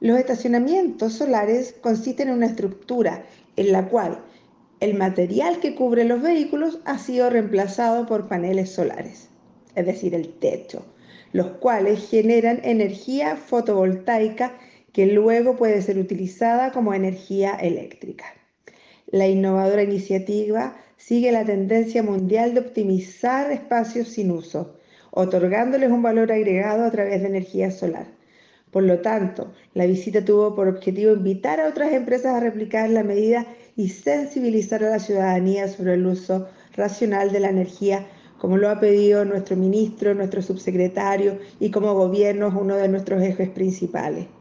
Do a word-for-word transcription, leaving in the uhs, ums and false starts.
Los estacionamientos solares consisten en una estructura en la cual el material que cubre los vehículos ha sido reemplazado por paneles solares, es decir, el techo, los cuales generan energía fotovoltaica que luego puede ser utilizada como energía eléctrica. La innovadora iniciativa sigue la tendencia mundial de optimizar espacios sin uso, otorgándoles un valor agregado a través de energía solar. Por lo tanto, la visita tuvo por objetivo invitar a otras empresas a replicar la medida y sensibilizar a la ciudadanía sobre el uso racional de la energía, como lo ha pedido nuestro ministro, nuestro subsecretario y como gobierno es uno de nuestros ejes principales.